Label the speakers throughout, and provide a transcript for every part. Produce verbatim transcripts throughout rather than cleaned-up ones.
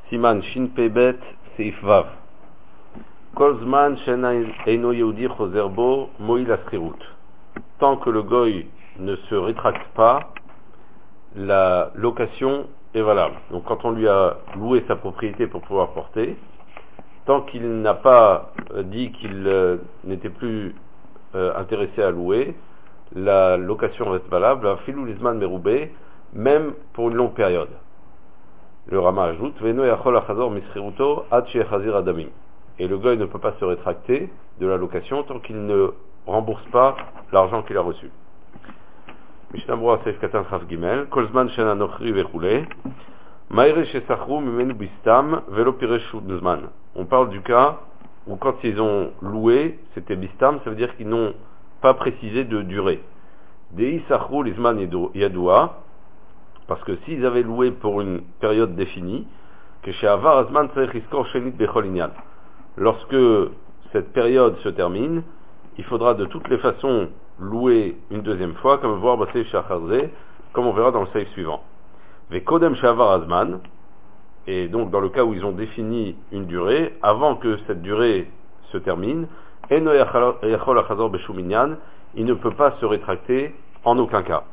Speaker 1: Siman Shin Pebet Seif Vav. Kol Zman She'en Eino Yehudi Chozer Bo Moïl Askhirut. Tant que le goy ne se rétracte pas, la location est valable. Donc quand on lui a loué sa propriété pour pouvoir porter, tant qu'il n'a pas dit qu'il euh, n'était plus euh, intéressé à louer, la location reste valable, Filou Lizman Meroubé, même pour une longue période. Le Rama ajoute, Veno Yachol Achazor Mischiruto Ad Shechazir Adamim. Et le goy ne peut pas se rétracter de la location tant qu'il ne rembourse pas l'argent qu'il a reçu. Mishnah Berurah Seif Katan Chaf Gimel, Kolzman Shena Nochri Vechule, Maire Shesachru Mimenu Bistam Velo Piresh Zman. On parle du cas où quand ils ont loué, c'était Bistam, ça veut dire qu'ils n'ont pas précisé de durée. Dei Sachru Lizman Yadoua, parce que s'ils avaient loué pour une période définie, que chez Avar Azman Tzarech Iskor Shenit Bechol Inyan. Lorsque cette période se termine, il faudra de toutes les façons louer une deuxième fois, comme voir Basé Shachazé, comme on verra dans le safe suivant. Ve Kodem Shavar Azman, et donc dans le cas où ils ont défini une durée, avant que cette durée se termine, Eno Yachol Achazor Beshum Inyan, il ne peut pas se rétracter en aucun cas.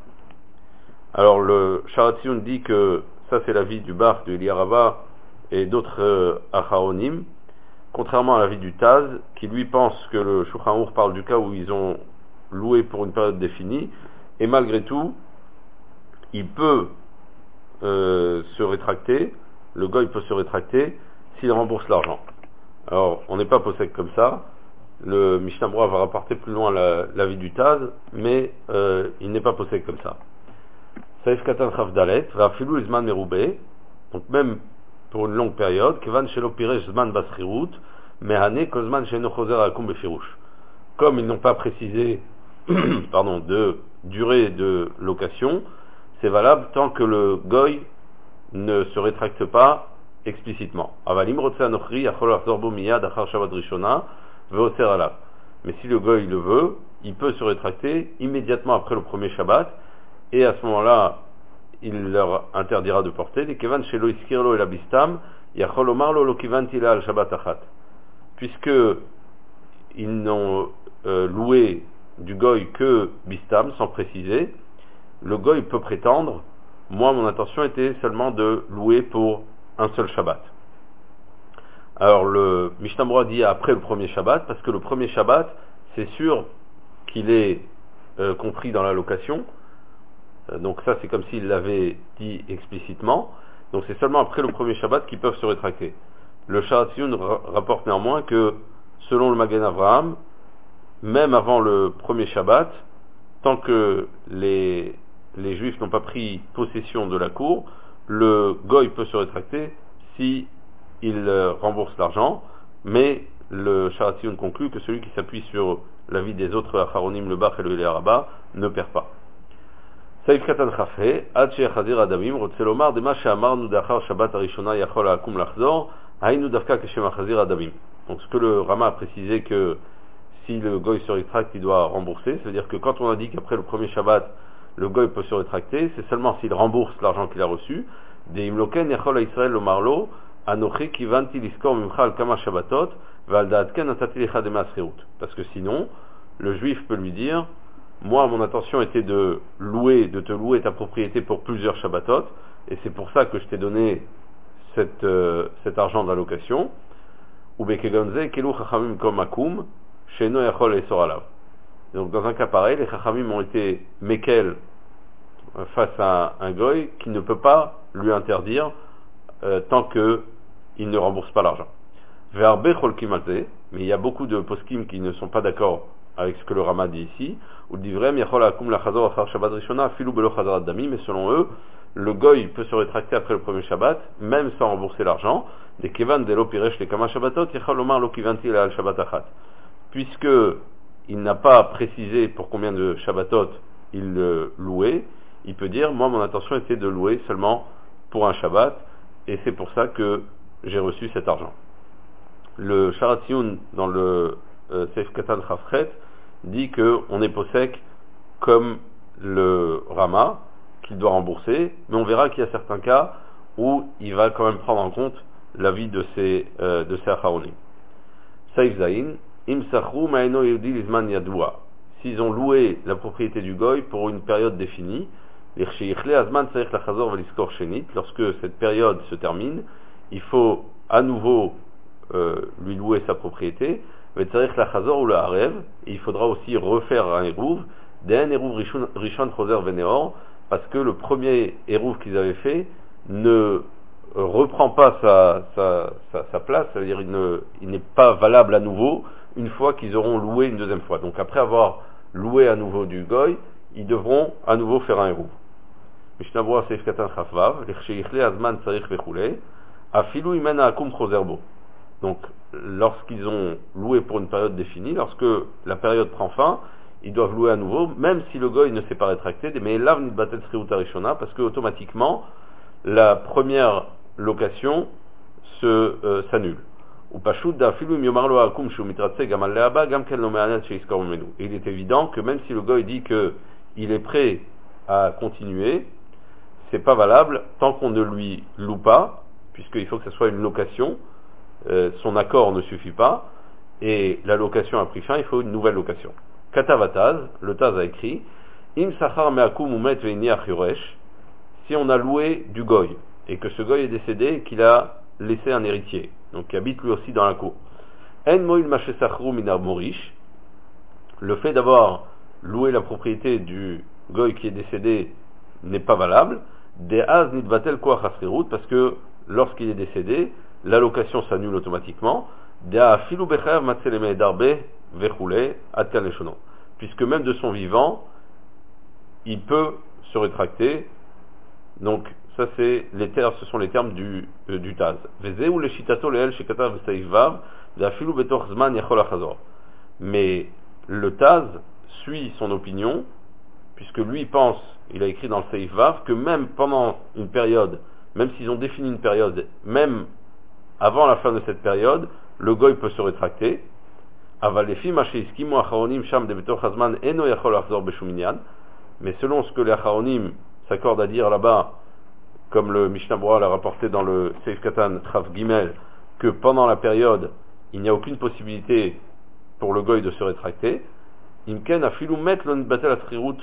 Speaker 1: Alors le Sharatzion dit que ça c'est l'avis du Bar, de Eliarava et d'autres euh, Acharonim, contrairement à l'avis du Taz, qui lui pense que le Shulchan Aruch parle du cas où ils ont loué pour une période définie, et malgré tout, il peut euh, se rétracter, le goy peut se rétracter s'il rembourse l'argent. Alors on n'est pas possède comme ça, le Mishnah Berurah va rapporter plus loin la, l'avis du Taz, mais euh, il n'est pas possède comme ça. Saif Katan Chaf Dalet, Vafilou Izman Meroubé, donc même pour une longue période, Kevan Shelo Piresh Zman Baskhirut, Mehane Kozman Sheno Chozer Akum Befirouch. Comme ils n'ont pas précisé pardon, de durée de location, c'est valable tant que le goy ne se rétracte pas explicitement. Avalim Rotse Anochri, Achol Achzor Bo Miyad Achar Shabbat Rishona, Veoser Alav. Mais si le goy le veut, il peut se rétracter immédiatement après le premier Shabbat, et à ce moment-là, il leur interdira de porter. Les kevan shelo iskirlo el abistam, yachol omar lo lo kivanti la al shabbat achat. Puisque ils n'ont euh, loué du goy que bistam, sans préciser, le goy peut prétendre, moi mon intention était seulement de louer pour un seul Shabbat. Alors le Mishnah Berurah dit après le premier Shabbat, parce que le premier Shabbat, c'est sûr qu'il est euh, compris dans la location. Donc ça c'est comme s'il l'avait dit explicitement. Donc c'est seulement après le premier Shabbat qu'ils peuvent se rétracter. Le Sharatzion rapporte néanmoins que selon le Magen Avraham, même avant le premier Shabbat, tant que les, les Juifs n'ont pas pris possession de la cour, le goy peut se rétracter si il rembourse l'argent, mais le Sharatzion conclut que celui qui s'appuie sur l'avis des autres Acharonim, le Bach et le Eliaraba, ne perd pas. Saif Katan Chafé, Ad Shechazir Adamim, Rotzelomar, Dema Sheamarnu Dachar Shabbat Arishona Yachol Akum Lachzor, Hainu Davka Keshem Achazir Adamim. Donc ce que le Rama a précisé que si le goy se rétracte, il doit rembourser, c'est-à-dire que quand on a dit qu'après le premier Shabbat, le goy peut se rétracter, c'est seulement s'il rembourse l'argent qu'il a reçu. De Imloken Yachol Israël Lomarlo, Anoche Kivanti Liskor Mimchal Kama Shabbatot, Valdaatken Atati Lecha Dema Ascherut. Parce que sinon, le juif peut lui dire, moi, mon intention était de louer, de te louer ta propriété pour plusieurs Shabbatot, et c'est pour ça que je t'ai donné cette, euh, cet argent d'allocation. Ou bekegonze kelu chachamim kom akum, sheno yachol esor alav. Donc, dans un cas pareil, les chachamim ont été mekel face à un goy qui ne peut pas lui interdire euh, tant que il ne rembourse pas l'argent. Verbe cholkim alze, mais il y a beaucoup de poskim qui ne sont pas d'accord avec ce que le Rama dit ici, ou dit vrai, mais selon eux, le goy peut se rétracter après le premier Shabbat, même sans rembourser l'argent, puisque il n'a pas précisé pour combien de Shabbatot il louait, il peut dire, moi mon intention était de louer seulement pour un Shabbat, et c'est pour ça que j'ai reçu cet argent. Le Sharatzion, dans le euh, Seif Katan Chafret, dit qu'on est possèque comme le Rama, qu'il doit rembourser, mais on verra qu'il y a certains cas où il va quand même prendre en compte l'avis de ces, euh, de ces Acharonim. Saif Zain, Im Sachru Ma'eno Yehudi Lizman Yadua. S'ils ont loué la propriété du Goy pour une période définie, lorsque cette période se termine, il faut à nouveau euh, lui louer sa propriété, et il faudra aussi refaire un Eruv, d'un Eruv Rishon Choser Veneor, parce que le premier Eruv qu'ils avaient fait ne reprend pas sa, sa, sa, sa place, c'est-à-dire il, ne, il n'est pas valable à nouveau une fois qu'ils auront loué une deuxième fois. Donc après avoir loué à nouveau du Goy, ils devront à nouveau faire un Eruv. Mishnah Berurah Seif Katan Chafvav, L'Echsheyichle Azman Tzarich Vechule, Afilu Imena Akum Choserbo. Donc lorsqu'ils ont loué pour une période définie, lorsque la période prend fin, ils doivent louer à nouveau, même si le Goy ne s'est pas rétracté, mais Lav Nitbatel Sriut Arishona, parce que automatiquement la première location se euh, s'annule. Ou Pashut Dafilu Myomarlo Akum Shumitratse Gamal Leaba Gam Kel Nomeanet Sheiskor Menu. Il est évident que même si le Goy dit que il est prêt à continuer, c'est pas valable tant qu'on ne lui loue pas, puisqu'il faut que ce soit une location, euh, son accord ne suffit pas, et la location a pris fin, il faut une nouvelle location. Katavataz, le Taz a écrit, Im Sachar Meakum Umet Veini Achuresh, si on a loué du Goy, et que ce Goy est décédé et qu'il a laissé un héritier, donc qui habite lui aussi dans la cour. En Moil Mashesachru Minar Morish, le fait d'avoir loué la propriété du Goy qui est décédé n'est pas valable. De'az nitbatel koach hasrirut, parce que lorsqu'il est décédé, la location s'annule automatiquement. De'a filu bechayav matzeleme darbe vechule adkan leshono, puisque même de son vivant, il peut se rétracter. Donc ça c'est les termes, ce sont les termes du euh, du Taz. Vezeu le shitato leel shekatav v'saïvav de'a filu betoch zman yachol achazor. Mais le Taz suit son opinion, puisque lui pense, il a écrit dans le Seif Vav, que même pendant une période, même s'ils ont défini une période, même avant la fin de cette période, le Goy peut se rétracter. Mais selon ce que les Acharonim s'accordent à dire là-bas, comme le Mishnah Berurah l'a rapporté dans le Seif Katan Chav Gimel, que pendant la période, il n'y a aucune possibilité pour le Goy de se rétracter, Imken afilu met lo nitbatel asrirut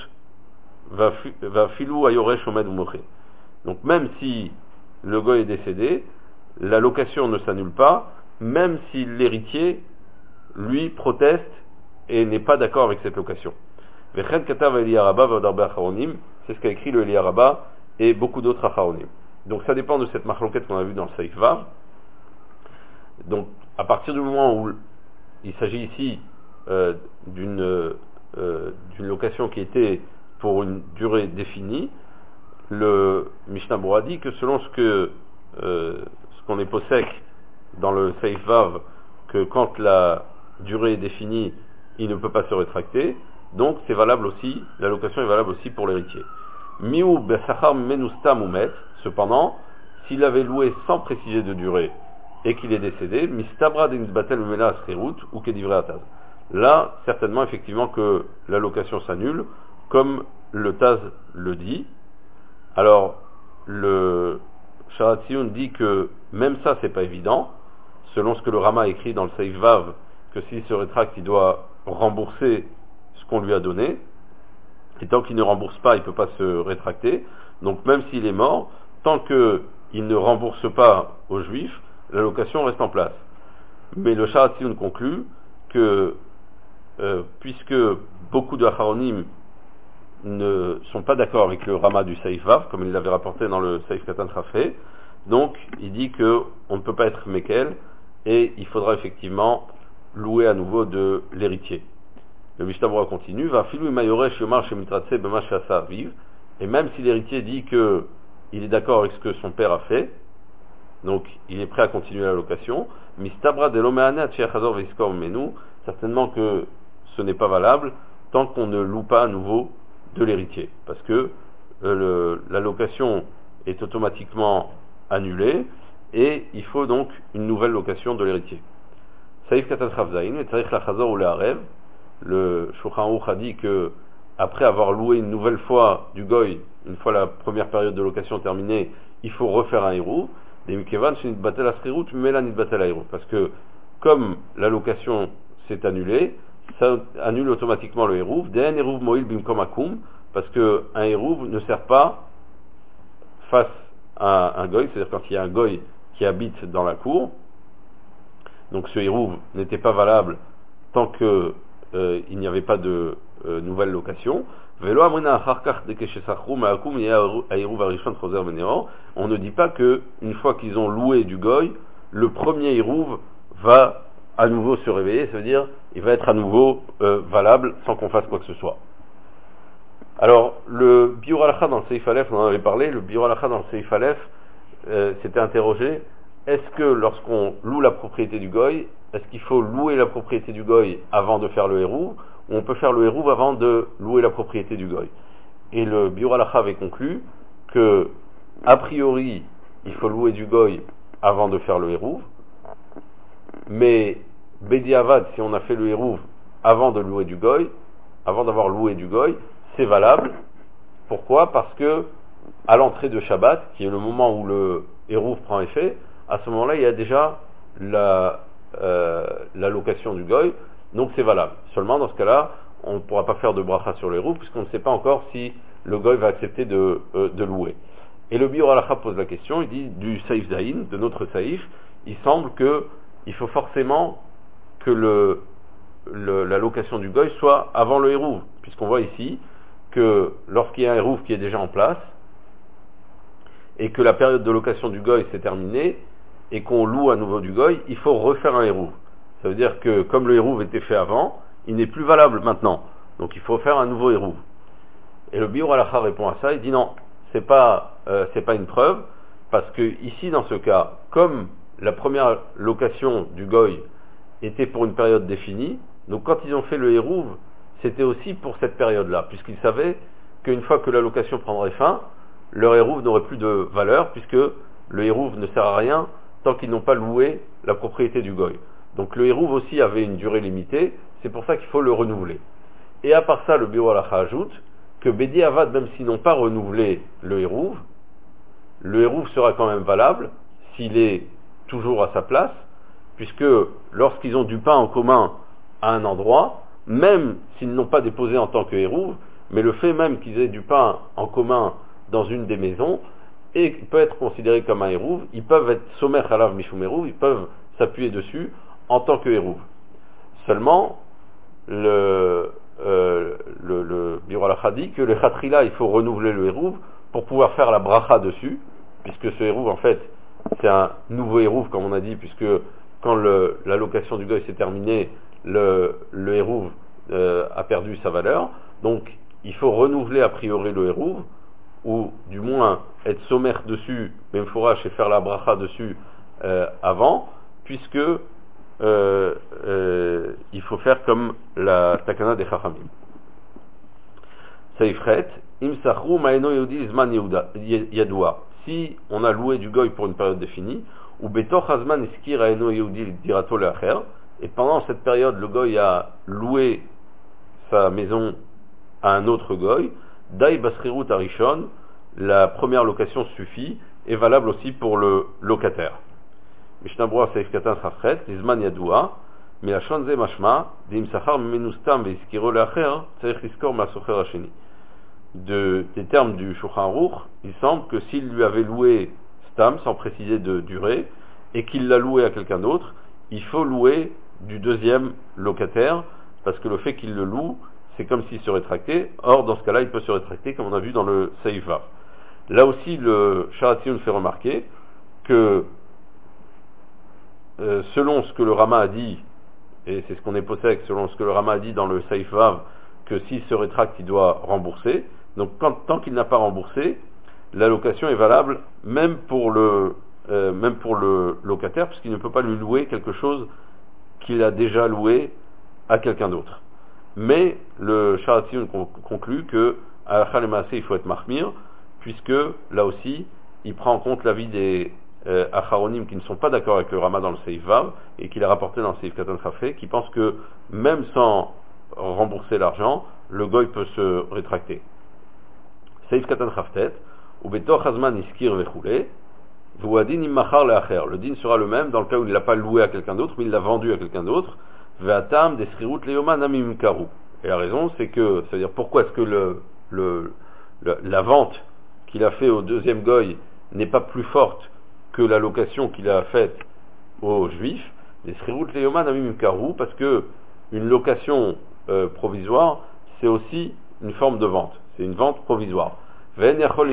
Speaker 1: vafilu ayoresh omed umoche. Donc même si le Goy est décédé, la location ne s'annule pas, même si l'héritier lui proteste et n'est pas d'accord avec cette location. Vechen katav Eliaraba v'odarbe acharonim, c'est ce qu'a écrit le Eliaraba et beaucoup d'autres acharonim. Donc ça dépend de cette marloquette qu'on a vue dans le Seif Vav. Donc à partir du moment où il s'agit ici Euh, d'une, euh, d'une location qui était pour une durée définie, le Mishnah Berurah dit que selon ce que euh, ce qu'on est possèque dans le Seif Vav, que quand la durée est définie, il ne peut pas se rétracter, donc c'est valable aussi, la location est valable aussi pour l'héritier. Miu besachar menustam umet, cependant, s'il avait loué sans préciser de durée et qu'il est décédé, mistabra denitbatel umela ascherut ou kedivre ataz. Là, certainement, effectivement, que la location s'annule, comme le Taz le dit. Alors, le Sharat Tziyun dit que même ça, c'est pas évident, selon ce que le Rama a écrit dans le Seif Vav, que s'il se rétracte, il doit rembourser ce qu'on lui a donné, et tant qu'il ne rembourse pas, il ne peut pas se rétracter. Donc, même s'il est mort, tant qu'il ne rembourse pas aux Juifs, la location reste en place. Mais le Sharat Tziyun conclut que Euh, puisque beaucoup de Acharonim ne sont pas d'accord avec le Rama du Seif Vav, comme il l'avait rapporté dans le Seif Katan Chafé, donc il dit que on ne peut pas être Mekel, et il faudra effectivement louer à nouveau de l'héritier. Le Mishnah Berurah continue, va filou mayoresh yomar shemitratse b'ma she'asa aviv, et même si l'héritier dit que il est d'accord avec ce que son père a fait, donc il est prêt à continuer la location, mistabra de l'omeanat she'achazor veiskor menu, certainement que ce n'est pas valable tant qu'on ne loue pas à nouveau de l'héritier, parce que euh, le, la location est automatiquement annulée et il faut donc une nouvelle location de l'héritier. Saïf Katan Chavzaïn, et Tzarich Lachazor ou Leharev, le Shulchan Aruch a dit que après avoir loué une nouvelle fois du Goy, une fois la première période de location terminée, il faut refaire un Hérouv. Parce que comme la location s'est annulée, ça annule automatiquement le hérouv. Parce qu'un hérouv ne sert pas face à un goy, c'est-à-dire quand il y a un goy qui habite dans la cour, donc ce hérouv n'était pas valable tant qu'il euh, n'y avait pas de euh, nouvelle location. On ne dit pas que une fois qu'ils ont loué du goy, le premier hérouv va à nouveau se réveiller, ça veut dire il va être à nouveau euh, valable sans qu'on fasse quoi que ce soit. Alors, le Biur Halacha dans le Seif Aleph, on en avait parlé, le Biur Halacha dans le Seif Aleph euh, s'était interrogé, est-ce que lorsqu'on loue la propriété du goy, est-ce qu'il faut louer la propriété du goy avant de faire le hérouv, ou on peut faire le hérouv avant de louer la propriété du goy? Et le Biur Halacha avait conclu que, a priori, il faut louer du goy avant de faire le hérouv, mais Bediavad, si on a fait le hérouv avant de louer du goy, avant d'avoir loué du goy, c'est valable. Pourquoi? Parce que à l'entrée de Shabbat, qui est le moment où le hérouv prend effet, à ce moment-là, il y a déjà la, euh, la location du goy, donc c'est valable. Seulement, dans ce cas-là, on ne pourra pas faire de bracha sur le hérouv, puisqu'on ne sait pas encore si le goy va accepter de, euh, de louer. Et le Biur Halacha pose la question, il dit, du Saïf Zaïn, de notre Saïf, il semble que il faut forcément que le, le, la location du goy soit avant le hérouv, puisqu'on voit ici que lorsqu'il y a un hérouv qui est déjà en place, et que la période de location du goy s'est terminée, et qu'on loue à nouveau du goy, il faut refaire un hérouv. Ça veut dire que comme le hérouv était fait avant, il n'est plus valable maintenant. Donc il faut faire un nouveau hérouv. Et le Biur Halacha répond à ça, il dit non, c'est pas, euh, c'est pas une preuve, parce que ici dans ce cas, comme la première location du goy était pour une période définie, donc quand ils ont fait le hérouv, c'était aussi pour cette période-là, puisqu'ils savaient qu'une fois que la location prendrait fin, leur hérouv n'aurait plus de valeur, puisque le hérouv ne sert à rien tant qu'ils n'ont pas loué la propriété du goy. Donc le hérouv aussi avait une durée limitée, c'est pour ça qu'il faut le renouveler. Et à part ça, le Biur Halacha ajoute que Bedi Avad, même s'ils n'ont pas renouvelé le hérouv, le hérouv sera quand même valable s'il est toujours à sa place, puisque lorsqu'ils ont du pain en commun à un endroit, même s'ils n'ont pas déposé en tant que hérouv, mais le fait même qu'ils aient du pain en commun dans une des maisons, et peut être considéré comme un hérouv, ils peuvent être somer halav mishum hérouv, ils peuvent s'appuyer dessus en tant que hérouv. Seulement, le, euh, le, le Biur Halacha dit que le chatrila, il faut renouveler le hérouv pour pouvoir faire la bracha dessus, puisque ce hérouv, en fait, c'est un nouveau hérouv, comme on a dit, puisque quand le, la location du goy s'est terminée, le, le hérouv euh, a perdu sa valeur. Donc, il faut renouveler a priori le hérouv, ou du moins être sommaire dessus, même fourrage et faire la bracha dessus euh, avant, puisque euh, euh, il faut faire comme la takana des chachamim. Seifret, im sachru ma'eno yehudi zman yadoua. Si on a loué du goy pour une période définie, ou betoch hazman iskir aeno yehudi dirato leacher, et pendant cette période le goy a loué sa maison à un autre goy, Dai Basrirut Arishon, la première location suffit, est valable aussi pour le locataire. Mishnah Berurah Seif Katan Chafret, Lizman Yadoua, mais la Shonze Mashma, Dim Sachar Menustam Veiskiro Leacher, Tzarich Liskor Masocher Hasheni. De, des termes du Shulchan Aruch, il semble que s'il lui avait loué Stam, sans préciser de durée, et qu'il l'a loué à quelqu'un d'autre, il faut louer du deuxième locataire, parce que le fait qu'il le loue, c'est comme s'il se rétractait. Or, dans ce cas-là, il peut se rétracter, comme on a vu dans le Seif Vav. Là aussi, le Sharatioun fait remarquer que, euh, selon ce que le Rama a dit, et c'est ce qu'on est possède, selon ce que le Rama a dit dans le Seif Vav, que s'il se rétracte, il doit rembourser. Donc, quand, tant qu'il n'a pas remboursé, la location est valable même pour le, euh, même pour le locataire, puisqu'il ne peut pas lui louer quelque chose qu'il a déjà loué à quelqu'un d'autre. Mais le Sharatioun conclut que à la Maaseh, il faut être mahmir, puisque là aussi il prend en compte l'avis des euh, Acharonim qui ne sont pas d'accord avec le Rama dans le Seif Vav et qu'il a rapporté dans le Seif Katan Chafé, qui pense que même sans rembourser l'argent, le goy peut se rétracter. Seif Katan Chaftet, ou Betoch Hazman Iskir Vechule, Vouadin immachar leacher. Le din sera le même dans le cas où il ne l'a pas loué à quelqu'un d'autre, mais il l'a vendu à quelqu'un d'autre. Ve'atam desrirut leoma namim karu. Et la raison, c'est que, c'est-à-dire pourquoi est-ce que le, le, le la vente qu'il a fait au deuxième goy n'est pas plus forte que la location qu'il a faite aux juifs, desrirut leoma namim karu, parce que une location euh, provisoire, c'est aussi une forme de vente. C'est une vente provisoire. Donc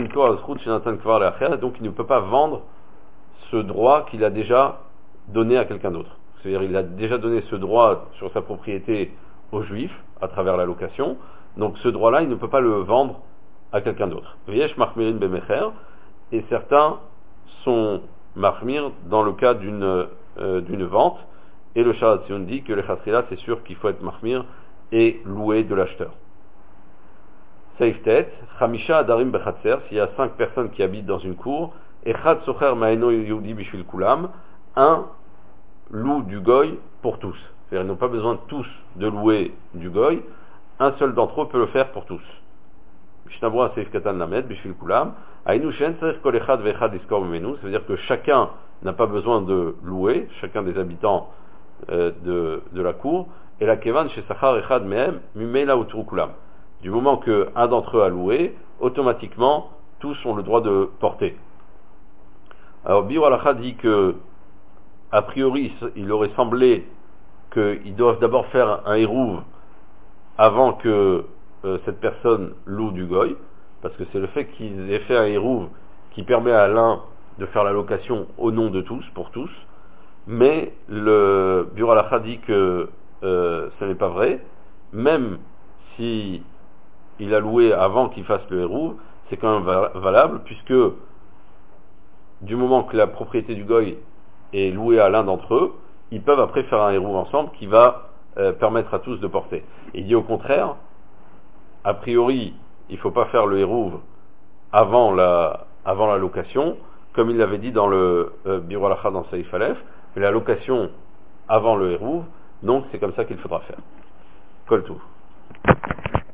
Speaker 1: il ne peut pas vendre ce droit qu'il a déjà donné à quelqu'un d'autre. C'est-à-dire il a déjà donné ce droit sur sa propriété aux juifs à travers la location. Donc ce droit-là, il ne peut pas le vendre à quelqu'un d'autre. Et certains sont marmir dans le cas d'une euh, d'une vente. Et le Sharat Sion dit que les chatrila, c'est sûr qu'il faut être marmir et louer de l'acheteur. Seiftet, Chamisha Adarim Bechatser, s'il y a cinq personnes qui habitent dans une cour, Echad Socher Maeno Yehudi Bishvil Kulam, un loue du goy pour tous. C'est-à-dire, ils n'ont pas besoin tous de louer du goy, un seul d'entre eux peut le faire pour tous. Mishnabura Seif Katan Lamed, Bishvil Kulam, Ainu Shen Tzarech Kol Echad Ve'echad Iskor Memenu, c'est-à-dire que chacun n'a pas besoin de louer, chacun des habitants euh, de, de la cour, et la Kevan chez Sachar Echad Mehem, Mimela Utru Kulam. Du moment qu'un d'entre eux a loué, automatiquement, tous ont le droit de porter. Alors, Biur Halacha dit que, a priori, il aurait semblé qu'ils doivent d'abord faire un hérouv avant que euh, cette personne loue du goy, parce que c'est le fait qu'ils aient fait un hérouv qui permet à l'un de faire la location au nom de tous, pour tous, mais le Biur Halacha dit que euh, ce n'est pas vrai, même si il a loué avant qu'il fasse le hérouv, c'est quand même valable, puisque du moment que la propriété du goy est louée à l'un d'entre eux, ils peuvent après faire un hérouv ensemble qui va euh, permettre à tous de porter. Et il dit au contraire, a priori, il ne faut pas faire le hérouv avant la, avant la location, comme il l'avait dit dans le euh, Biur Halacha dans Saïf Aleph, mais la location avant le hérouv, donc c'est comme ça qu'il faudra faire. Kol tout.